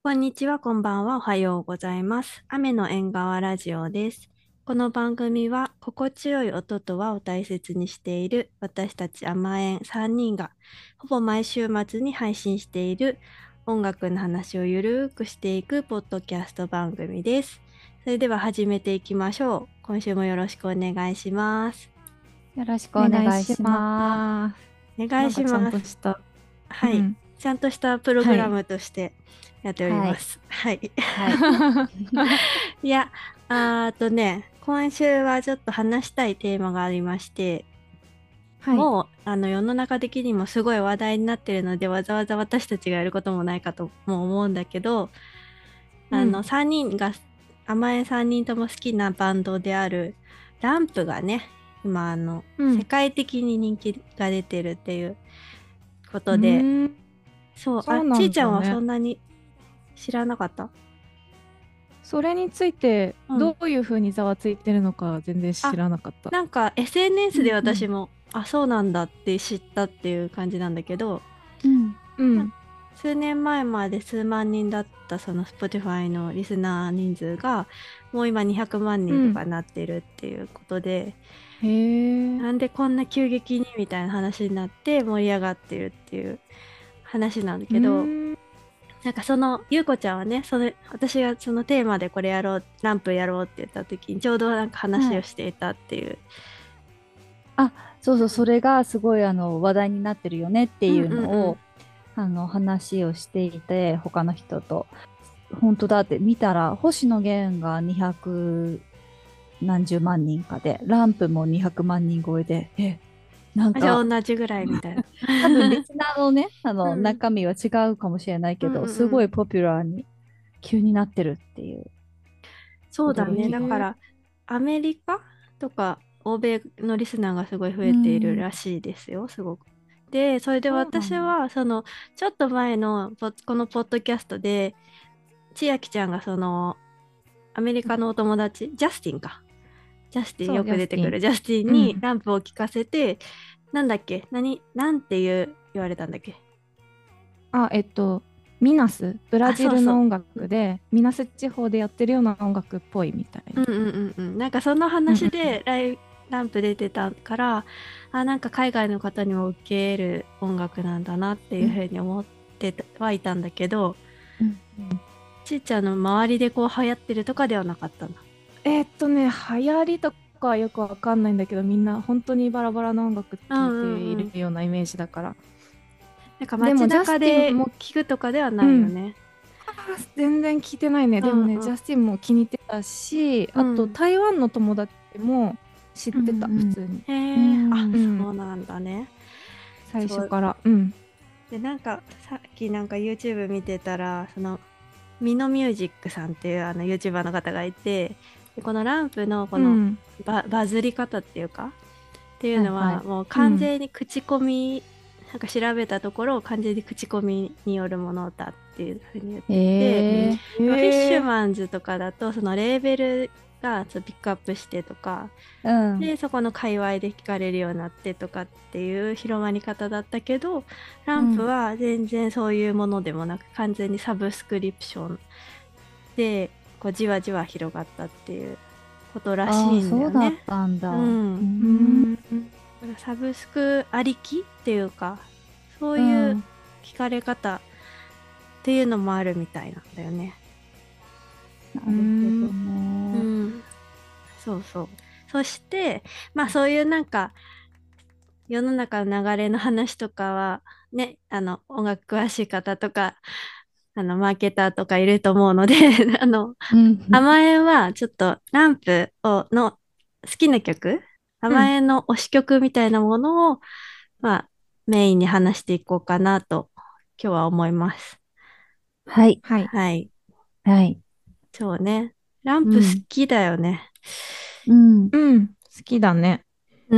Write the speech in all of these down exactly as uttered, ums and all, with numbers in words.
こんにちは、こんばんは、おはようございます。雨の縁側ラジオです。この番組は、心地よい音と和を大切にしている私たち甘えんさんにんが、ほぼ毎週末に配信している音楽の話をゆるーくしていくポッドキャスト番組です。それでは始めていきましょう。今週もよろしくお願いします。 よろしくお願いお願いししまます。 お願いす。なんかちゃんします。 とした。うはい。 ん。 ちゃんとしたプログはい。 ラムとしてやっておりはい。 ます。はい。 はい。 いや、あーとね、今週はちょっと話したいテーマがありまして、 はい。 もうあの世の中的にもすごい話題になってるので、わざわざ私たちがやることもないかとも思うんだけど、あのうん。 さんにんが、甘えさんにんとも好きなバンドであるランプがね、今あの世うん。 界的に人気が出てるっていうこうとで、 ーん。 そう、あ、 そうなちいちゃんはそんだね。 んなに知らなかった？ それについてうん。 どういうふうにざわついてるのか全然知あ、 らなかった。 なんか エスエヌエス でうんうん。 私も、あ、そうなんだって知ったっていう感じなんだけど、 うん。 なうん。 数年前まで数万人だったその Spotify のリスナー人数がもう今にひゃくまんうん。 人とかなってるっていうことで、 へえ。 なんでこんな急激にみたいな話になって盛り上がってるっていう話なんだうーけど、 ん。 なんかそのゆうこちゃんはね、それ私がそのテーマでこれやろう、ランプやろうって言った時にちょうどなんか話をはい。 していたっていう。 あ、そうそう、それがすごいあの話題になってるよねってうんいううんうん。 のをあの話をしていて、他の人と。本当だって見たら、星野源がにひゃく何十万人かで、ランプもにひゃくまん人超えで、え、なんあ、じゃあか、 同じぐらいみたいな。 多分リスナーのね、あのうん。 中身は違うかもしれないうんけど、 うんうん。 すごいポピュラーに急になってるっていうそうだね。 驚きが。 へえ。 だから、アメリカとか欧米のリスナーがすごい増うえているん。 らしいですよ、すごく。で、それでそうなんだ。 私は、その、ちょっと前のポこのポッドキャストで、千秋ちゃんがその、アメリカのお友達、ジャスティンか。ジャスティン、 そう、 よく出てくるジャスティン。 ジャスティンうん。 にランプを聞かせて、なんだっけ、何、なんていう、言われたんだっけ。 あ、えっと、ミナス、ブラあ、 ジそうそう。 ルの音楽で、ミナス地方でやってるような音楽っぽいみたいな。 うんうんうんうん。なんかそのうんうん話でライランプ出てたから、あ、なんか海外の方にも受ける音楽なんだなっていうふうんうに思ってはいたんだけど、 うんちいちゃんの周りでこう流行ってるとかではなかったの？ えーっとね、流行りとかはよくわかんないんだけど、みんな本当にバラバラな音楽うん聴いているうんうん。 ようなイメージだから。 なんかでも、 街ジャスティン中でも、 聞くとかではうん、 ないよね。 あー全然聞いてないね。でもね、 うんうんジャスティンも気に入ってたし、あとうん台湾の友達も知っうてた、普ん通に。 へうえ、あ、 ん。 うん、 そうなんだね。そう。 最初から。うん。 で、なんかさっきなんか YouTube 見てたら、そのミノミュージックさんっていうあの YouTuber の方がいて、でこのランプのこのうん。 バ、バズり方っていうかっていうのはいはい。 はもううん。 完全に口コミ、なんか調べたところ完全に口コミによるものだっていうふうに言ってて、 ええー、 フィッシュー、 マンズとかだとそのレーベルがちょっとピックアップしてとかうん。 でそこの界隈で聞かれるようになってとかっていう広まり方だったけど、ランプうん。 は全然そういうものでもなく完全にサブスクリプションでこうじわじわ広がったっていうことらしああ、 いんだそうだっよね。 たんだ。 ううん。 うん。 ん。 だからサブスクありきっていうか、そういううん。 聞かれ方っていうのもあるみたいなんだよね。 なうるほどん。 うね。 ん。そうそう。そして、まあそういうなんか世の中の流れの話とかは、ね、あの、音楽詳しい方とか、あの、マーケターとかいると思うのであの、 うん。 甘えんはちょっとランプをの好きな曲、 うん。 甘えんの推し曲みたいなものを、まあ、メインに話していこうかなと、今日は思います。 はい。 はい。 はい。 はい。 そうね。ランプ好うん。 きだよね。 うん。 うん。好きだね。 うん。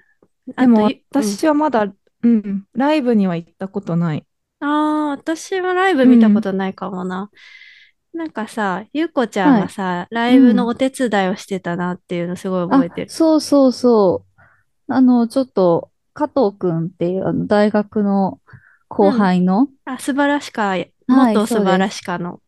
あと、 でもゆうん。 私はまだ、うん、ライブには行ったことない。 ああ、私はライブ見たこうん。 とないかもな。なんかさ、ゆうこちゃんはい。 がさ、ライブのうん。 お手伝いをしてたなっていうのすごい覚えあ、 てる。 そうそうそう。あの、ちょっと、加藤くんっていう、あの、大学の後うん。 輩の、 あ、素晴らしか、 はい、 元素晴らそうです。 しかの。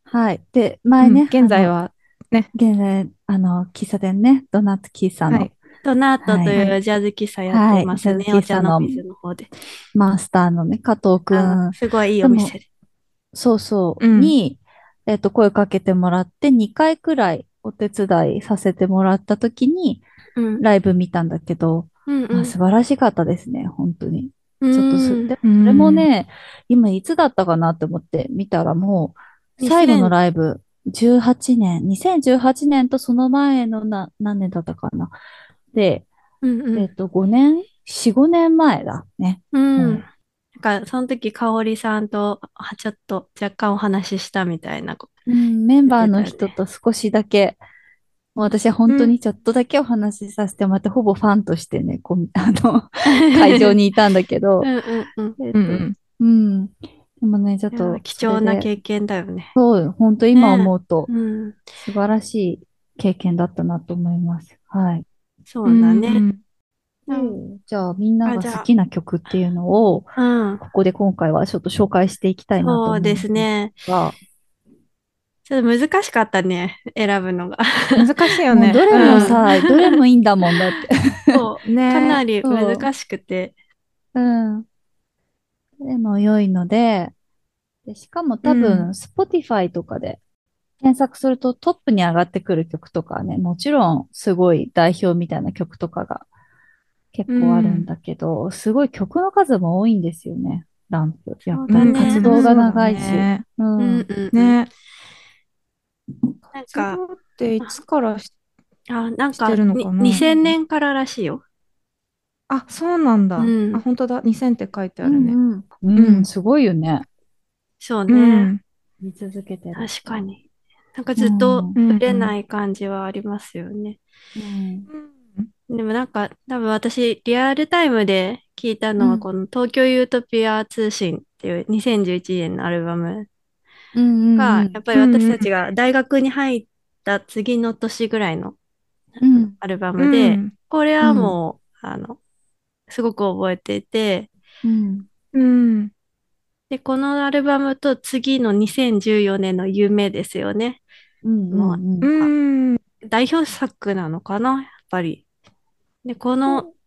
はい。で、 うん前ね、あの、 現在はね、 現在、あの、喫茶店ね、ドーナツ喫茶の、 はい。 ドナートはい。 といはい。 うジャズ喫茶やってはい。 ますね。 ジャズ喫お茶の茶の水の方で。 マスターのね、加藤くあ、 ん。 すごいいいでも、 お店で。 そうそう、 うん。 に、えっと、声かけてもらって、にかいくらいお手伝いさせてもらったときに、 うん。 ライブ見たんだけど、まあ、 うんうん。 素晴らしかったですね、本当に。 うちょっとす、 ーん。 でもうそれもん。 ね、今いつだったかなって思って見たらもう、最後のにせん、 ライブ、じゅうはちねん、にせんじゅうはちねんとその前のな、何年だったかな。で、 うんうん。 えっと、ごねん？ よん、ごねんまえだね。 うん。 もなんか、その時、香織さんと、あちょっと若干お話ししたみたいなことう、うん、メン言っバーてたよね。 の人と少しだけ、もう私は本当うん。 にちょっとだけお話しさせてもらって、ほぼファンとしてね、こう、あの、会場にいたんだけど、 うんうんうん。 えっと、 うんうん。 うん。でもね、ちょっいや、 と、 貴それで、 重な経験だよね。 そう、本当今ね思うと、 え。うん。 素晴らしい経験だったなと思います。はい。 うそうだね。 ん。 で、 うん。 じゃあ、みんなあ、 がじゃ好きな曲っていうのを、 あ、うん。 ここで今回はちょっと紹介していきたいなとそうで思うんですすね。 が、 ちょっと難しかったね。選ぶのが。 難しいよね。 もうどれもうん。 さ、どれもいいんだもんだって。 そう。かなね。 りそ難しくて。 う。うん。どれも良いので、で、しかもうん。 多分、Spotify とかで検索するとトップに上がってくる曲とかはね、もちろんすごい代表みたいな曲とかが結う構あるんん。 だけど、すごい曲の数も多いんですよね、ランプ。やっそうぱりだね。 活動がうん。 そうだ長いし。 ね。 ううんん。 うんうん。 ね。 なんか、 活動っていつからし、 あ、なんか、 してるのにかな？ にせんねんかららしいよ。 あ、そうなんだ。あ、 うん。 本当だ。にせんって書いてうあるね。 んうん。うん、 うん。 すごいよね。 そううね。 ん。 見続けてる人は。 確かに。なんかうずっとん。 うん。 ぶれない感じはありますよね。 うん。 でもなんか、多分私、リアルタイムで聞いたのは、 うん。 この東京ユートピア通信っていうにせんじゅういちねんのアルバムうんうんうが、やん。 っぱりうんうん私たちが大学に入った次の年ぐらいのうん。 アルバうムで、 んこれはうん。 もう、あの、すごく覚えていて、 うん。 うんで、このアルバムと次のにせんじゅうよねんの夢ですよね。 うんうもう、 うんうん。 あ、 ん代表作なのかな、やっぱり。で、この、 そう。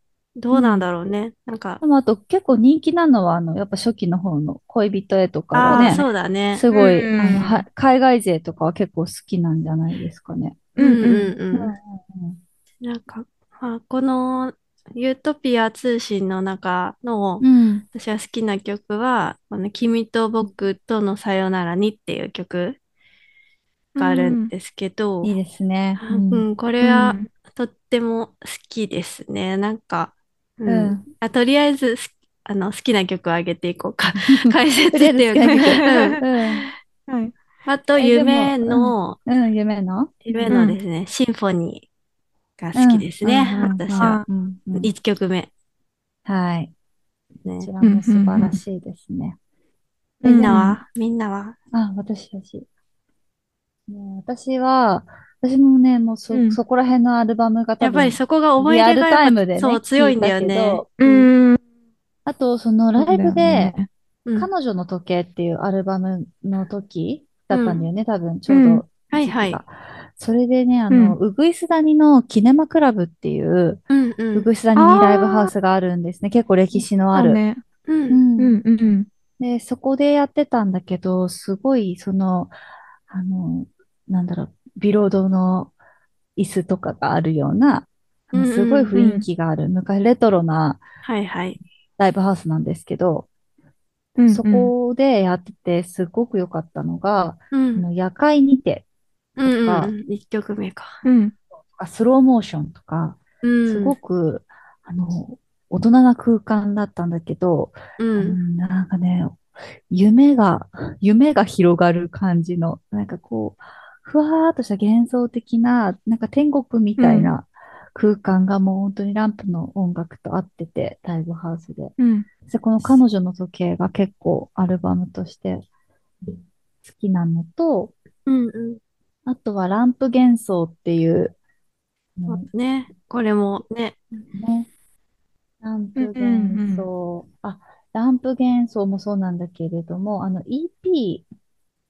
どうなんうん。 だろうね。なんか、 でもあと結構人気なのは、あの、やっぱ初期の方の恋人へとかがああ、 ね、 そうだね。 うすごい、あの、は、 ん海外勢とかは結構好きなんじゃないですかね。 うんううんうんうんうんうん。 んなんか、まあ、このユートピア通信の中のうん。うん。 私が好きな曲は、この君と僕とのさよならにっていう曲うがあるんんですけど、 いいですね。うん。 うん、これはうんとっても好きですね。なんか、ううん。 ん。 あ、とりあえずすあの好きな曲をあげていこうか。解とりあえず好説っていうかきな曲。 うん。 うん。 はい。 あと、 え、でも、 夢うん。 の、 うん、夢のう夢ん。 うんのですね、シンフォニーが好きうん。 ですね。 うん。うん。うん。 私は。 あ、 うん。うん。 いっきょくめ。 はい。こね。 ちらうんうも素晴らんしいですね。え、 みんでも、 うん。 なはみんなはあ、私たち。ね、私は、私もね、もうそ、 うん。 そこら辺のアルバムが多やっぱり分、 そこが思リアルい出がやっぱタイムでね、 そう強いんだ聞いたよね。 けど、 ううん。 ん。 あと、そのライそうだよブで、 ね。 うん。 彼女の時計っていうアルバムの時だうん。 ったんだよね、多分、ちうん。 ょうどはいはい。 時期が。それでね、あの、 うん。 ウグイス谷のキネマクラブっていう、 うんうん。 ウグイス谷にライブハウあスがあるんですね。結構歴あ、 史のある。 だね。 うん。 うん。 うんうん。 で、そこでやってたんだけど、すごい、その、あの、なんだろう、ビロードの椅子とかがあるような、あの、 うんすごいうん。 雰囲うん。 気がある、昔レトロなはいはい。 ライブハウスなんですけど、そうんうん。 こでやっててすごく良かったのが、 うん。 あの夜会にてうんとか、 うんうん。いっきょくめか。 うん。 スローモーションとか、 うすん。 ごく、あの、大人な空間だったんだけど、あの、 うん。 なんかね、夢が、夢が広がる感じの、なんかこう、ふわーっとした幻想的な、なんか天国みうん。 たいな空間がもう本当にランプの音楽と合ってて、ライブハウスで。 うん。 で、この彼女の時計が結構アルバムとして好きなのと、 うんうん。 あとはランプ幻想っていう、 そうね、 ね。これもね。 ねランうんプ幻うん。 想、あ、ランプ幻想もそうなんだけれども、あの イーピー、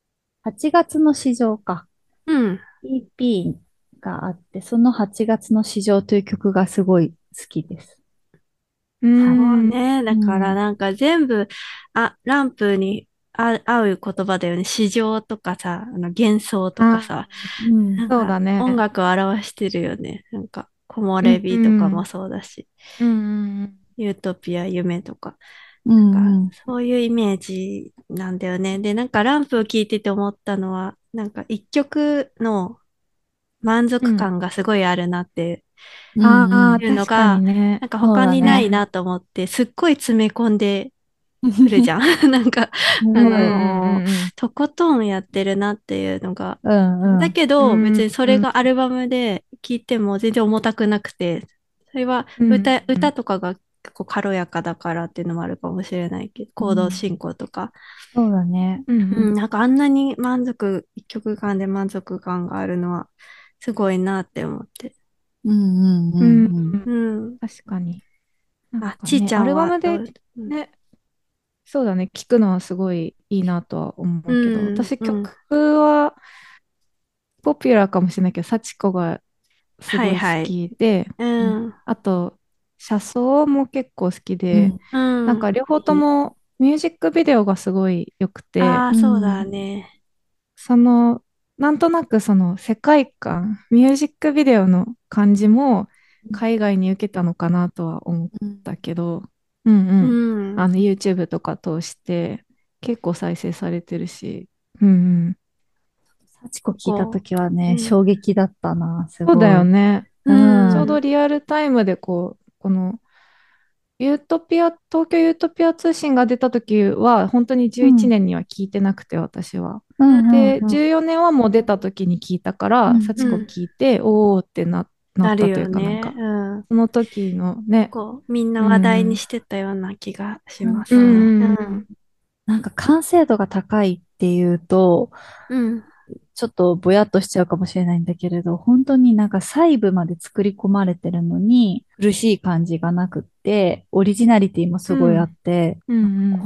はちがつの市場か。 うん。 イーピー があって、そのはちがつの市場という曲がすごい好きです。 うそうん。 ね。だからうん。 なんか全部、あ、ランプにあ合う言葉だよね。市場とかさ、あの幻想とかあ、 さ、 うん。 なんかそうだね。 音楽を表してるよね。なんか木漏うん、うれ日とかもん。 そうだし、 うん。 ユートピア、夢とか。 うなんかん。 そういうイメージなんだよね。で、なんかランプを聴いてて思ったのは、なんか一曲の満うん。 足感がすごいあるなってうん。うん。 ああ、 いうの確かにが、 ね。 なんかそう他になだね。 いなと思って、すっごい詰め込んでくるじゃん。なんか、あすごい。 うんうんうのーんうん。 とことんやってるなっていうのが。 うんうん。 だけど、別うんにそれうんがアルバムで聴いても全然重たくなくて、それはうん歌、 うん。 歌とかが結構軽やかだからっていうのもあるかもしれないけど、コードうん。 進行とか。 そうだね。 うんうんうん、なんかあんなに満足、一曲間で満足感があるのはすごいなって思って。 うんうんううんんうん。 うん。 確かに。なんあ、 かね、アちーちゃんルバムではどう、うん、 ね、そうだね、聞くのはすごいいいなとは思ううけど、 ん、 私曲うん。 はポピュラーかもしれないけど、幸子がすごい好はいはい。 きで、 ううん。 ん、 あと、車窓も結構好きで、 うん。 うん。 なんか両方といい。 もミュージックビデオがすごい良くて、 ああ、 うそうだん。 ね。 その、なんとなくその世界観、ミュージックビデオの感じも海外に受けたのかなとは思っうん。 たけど、うんううん。 ん。 あの YouTube とか通して結構再生されてるし、うんうん。 幸子聞いたとここ、 きはね、 うん。 衝撃だったな、すそうだごい。 よね。 ううん。うん。 ちょうどリアルタイムでこう、このユートピア、東京ユートピア通信が出た時は、本当に11 うん。 年には聞いてなくて、私は。 うん。 で、 うん。 じゅうよねんはもう出た時に聞いたから、 うん。 幸子うん。 聞いて、おーってな、ななるったというかなんよね。 か、 うん。 その時のね、 こう、みんなう話題にん、 してたような気がしなんうんますね。 か、 ううんうん、 ん。 なんか完成度が高いっていうと、 うん。 ちょっとぼやっとしちゃうかもしれないんだけれど、本当になんか細部まで作り込まれてるのに、苦しい感じがなくって、オリジナリティもすごいあっうん、 て、 うん、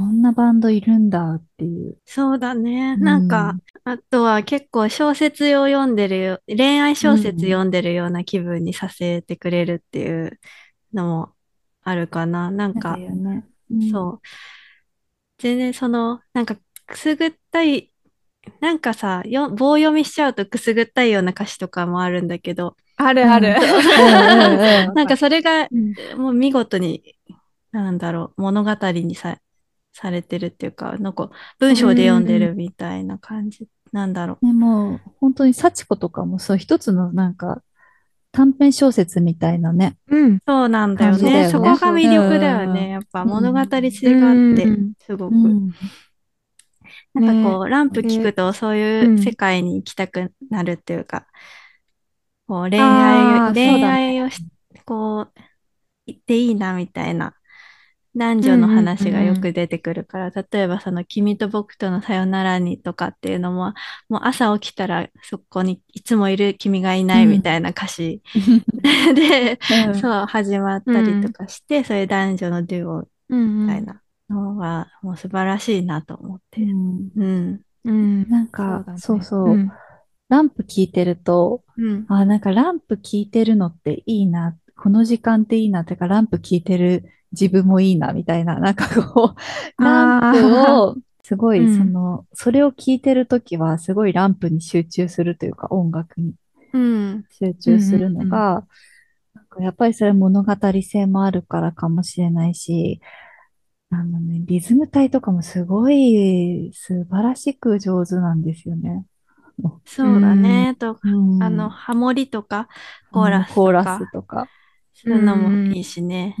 こんなバンドいるんだっていう。 そうだね。 うなんか、 ん。 あとは結構小説を読んでるよ、恋愛小説うん。 読んでるような気分にさせてくれるっていうのもあるかな。なんあるか、 よね。うん。 そう。全然その、なんかくすぐったい、なんかさ、よ、棒読みしちゃうとくすぐったいような歌詞とかもあるんだけど、 あるある。 うん。 そううんうんうん。わなんかかる。 それがうん。 もう見事に、なんだろう、物語にさ、されてるっていうか、なんか文う章で読んでん、 るみたいな感じ、なんだろでも、本当に幸子とかもそう、一つのなんか短編小説みたいなね、 うん、 う。そうなんだよ感じだね。 そうよね。 そこがそうう魅力だそよね。 んうんやっぱうん。 物語う。う性があって、 ん、 すごく。 うん。 なんかね。 こう、ランプ聞くで、 とそういう世うん。 界に行きたくなるっていうか、こう恋愛、 ああ、そう恋だね。 愛をし、こう、言っていいなみたいな男女のうんうんう話がよくん出てくるから、例えばその君と僕とのさよならにとかっていうのも、もう朝起きたらそこにいつもいる君がいないみうん。 たいな歌詞で、 うん。 そう始まったりとうん。 かして、そういう男女のデュオみうんうん。 たいなのがもう素晴らしいなと思っうて。 ん。 うん。 うん。 なんか、 そうだね。うそうそう、 ん。 ランプ聞いてると、 うん。 あ、なんかランプ聞いてるのっていいな、この時間っていいな、てかランプ聞いてる自分もいいな、みたいな、なんかこう、ランプああ、 を、すごい、そうん。 の、それを聞いてるときは、すごいランプに集中するというか、音楽にうん。 集うん中するうんうん。 のが、なんかやっぱりそれ物語性もあるからかもしれないし、あのね、リズム隊とかもすごい素晴らしく上手なんですよね。 うそうだん。 ね。と、 うあの、 ん。 ハモリとか、コーもうラスコーラスとか、 とか。 そういうのもうんいいしね。 うん。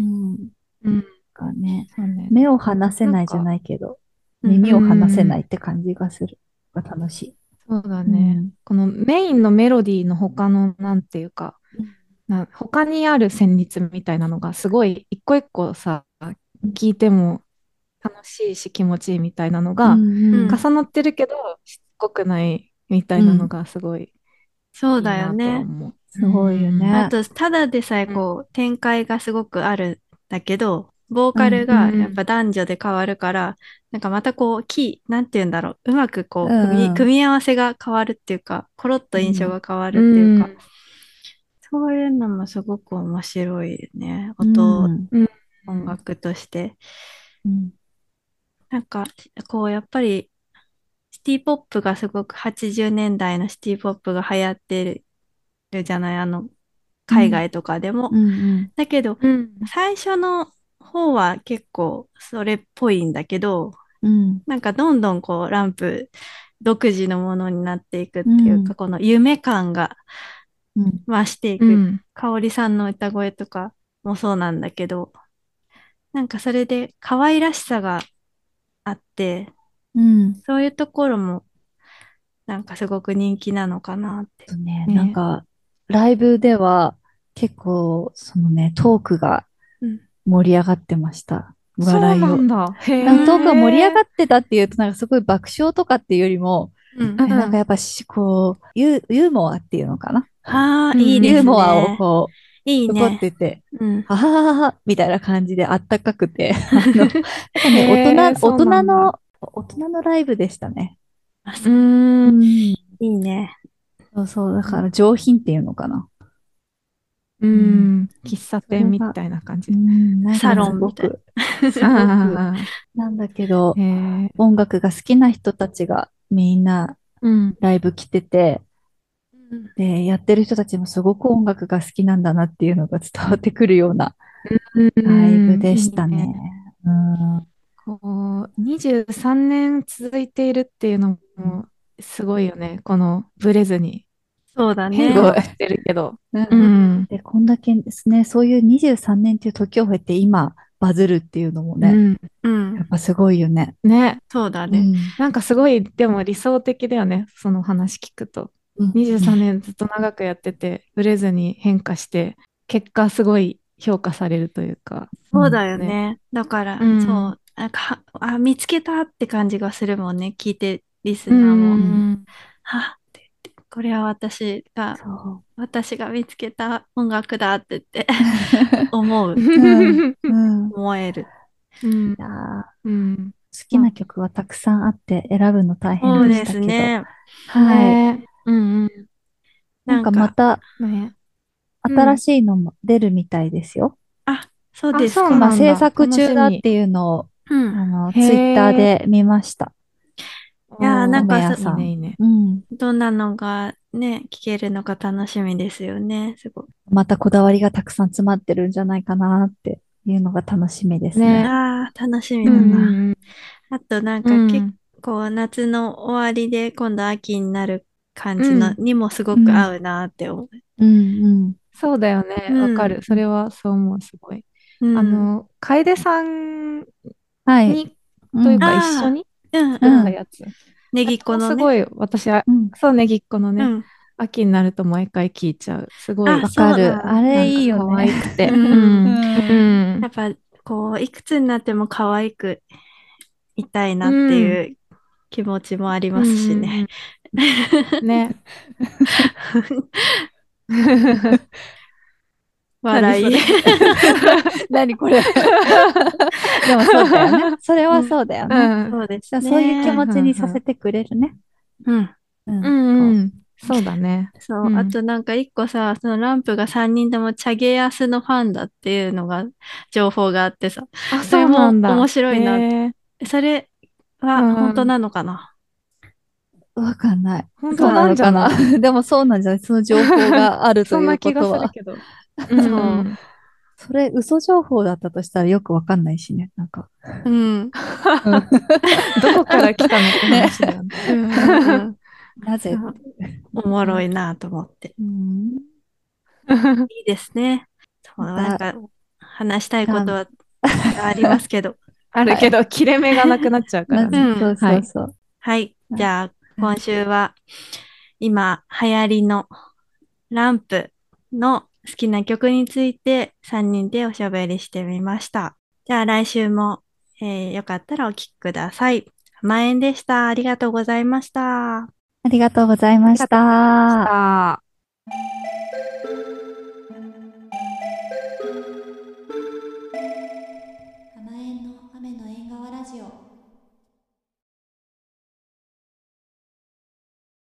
うん。 かね、 そうね。 目を離せないじゃなんか、 ないけど、 うん。 う耳を離せないん。 って感じがする。が楽しい。 そうだね。 うん。 このメインのメロディーの他の、なんていうか、な他にある旋律みたいなのがすごい一個一個さ、聞いても楽しいし気持ちいいみたいなのうがん。うん。 うん。 重なってるけどしつこくないみたいなのうん。 がすごいそうだよいいなとはね。 思う。うすごいよん。 あね。 と、ただでさえうん。 こう、展開がすごくあるんだけど、 ボーカルうがんやっぱ男女で変わるから、なんかまたこう、キー、なんて言うんだろう、うまくこうう、組み、 んうん組み合わせが変わるっていうか、コロッと印象が変わるうっていうか、 んそういうのもすごく面白いね。 う音、 んうん音楽として。 うんなんか、こう、やっぱり、シティポップがすごくはちじゅうねんだいのシティポップが流行ってるじゃない、あの、海外とかでも。 うんだけど、 うん最初の方は結構それっぽいんだけど、 うんなんかどんどんこう、ランプ独自のものになっていくっうんていうか、この夢感がうん増していく。 うん香織さんの歌声とかもそうなんだけど、なんかそれで可愛らしさがあって、 うんそういうところもなんかすごく人気なのかなって。 とね、なんね。 か、ライブでは結構、そのね、トークがうん。 盛り上がってました。 そう笑いを。 なんだ。へなんかトークが盛り上え。 がってたっていうと、なんかすごい爆笑とかっていうよりも、 うんうんなんかやっぱし、こう、ユー、ユーモアっていうのかな。 はあ、 うんうんいいですユーモアをね。 こう、ちょこっいいね。 てて、 うん。 はははは、みたいな感じであったかくて、あの、やっぱね、大人、 へえ、 大そうなんだ。 人の、大人のライブでしたね。 あ、 うそうーん。 うん。 いいね。 そうそう、だから上品っていうのかな。 ううん。 ん。喫茶店みそれが、 たいな感うじ。 ん、なんサかロンみたいすごく、すごく、 ああ。 なんだけど、 へえ。 音楽が好きな人たちがみんなうん。 ライブ来てて、 うんで、やってる人たちもすごく音楽が好きなんだなっていうのが伝わってくるようなうライブん。 でいいね。 したね。うん。 こう、にじゅうさんねん続いているっていうのもすごいよね。このブレずに。 そうだ変すごい。 ね。 化はしてるけど。ううん。 ん。 で、こんだけですね、そういうにじゅうさんねんっていう時を経て今バズるっていうのもね、 うん。 うん。 やっぱすごいよね。 ね。 そうだね。 うん。 なんかすごい、でも理想的だよね。その話聞くと。 うん。う 23 ん年ずっと長くやってて、ブレずに変化して、結果すごい評価されるというか。 うんそうだよね。 ね。だから、そうん。 う、なんか、はあ、見つけたって感じがするもんね。聞いて、リスうナーも。 ん。 はって言って、これは私が、 そう。 私が見つけた音楽だって言って思う、 うん。うん。い思える。 うん。 やー、 うん。 好きまあ、 な曲はたくさんあって選ぶの大変でしそうでたけど、 すね。 はい。 ねえ。うんうん。 なんかまなんか、 たね。う新ん。 しいのも出るみたいですよ。 あ、そうあ、そうですか。 今制なんだ。 作中楽しみ。 だっていうのを、 うん。 あの、 へツイッターえ。 で見ました。 いやー、なおー、 んかそ、 米屋さん。 いいね、いいね。 うん。 どんなのがね、聞けるのか楽しみですよね。すごい。 またこだわりがたくさん詰まってるんじゃないかなっていうのが楽しみですね。 ね。 ああ、楽しみうんだな。 うんあとなんうん。 か結うん。 構夏の終わりで今度秋になる感じのうん。 にもすごうん。 く合うなって思うん。うん。 そうだよね。 う。うん。 わかる。それはそう思う、すごい。 うん。 あの、楓さんはい。 に、というかうん。 一緒ああ、 にうん作っうん。 うん。 たやつ。 ネギっあれ子のね。 もすごい、私は、 うん。 そうねぎっこのね、 うん。 秋になると毎回聞いちゃう。すごあ、 い、 わかそうる。あなんだ。 れなんか可いいよね。 愛くて。ううん。 うん。うん。 ん。 やっぱこう、いくつになっても可愛くいたいなうってん。 いう気持ちもありうん。 ますしね。 うん。ね。 笑い。 何それ。 何これ。でもそうだよね。それはそうだようね。 ん。 そうですだからそういう気ね。 持ちにさせてくれるね。 うん。 ううん。こんうん。そうだね。 そう。あうん。 となんか一個さ、そのランプがさんにんともチャゲヤスのファンだっていうのが、情報があってさ、 あ、 それそうなも面んだ。へ白いな。 え。 それうは本当ん。 なのかな？ うわかんない。そう本当なんなのかな。 じゃない？ でもそうなんじゃない？その情報があるというそんな気がことは。 するけど。うんそうん。 それ嘘情報だったとしたらよくわかんないしね。なんか。 う。うん。 うん。 どこから来たのってね。 話だよね。 うんうんうん。 なぜそうって。 おもろいなと思って。 うん。 いいですね。そう、 また、 なんか話したいラン、 ことはいっぱいありますけど。 あるはい。 けど、切れ目がなくなっちゃうかまらね。 うん。 ずそうはい。 そうそう。 はい。じあゃあ、今はい週は今流行りのランプの好きな曲についてさんにんでおしゃべりしてみました。じゃあ来週も、えーよかったらお聴きください。まえんでした。ありがとうございました。 ありがとうございありましがとうございました。 た。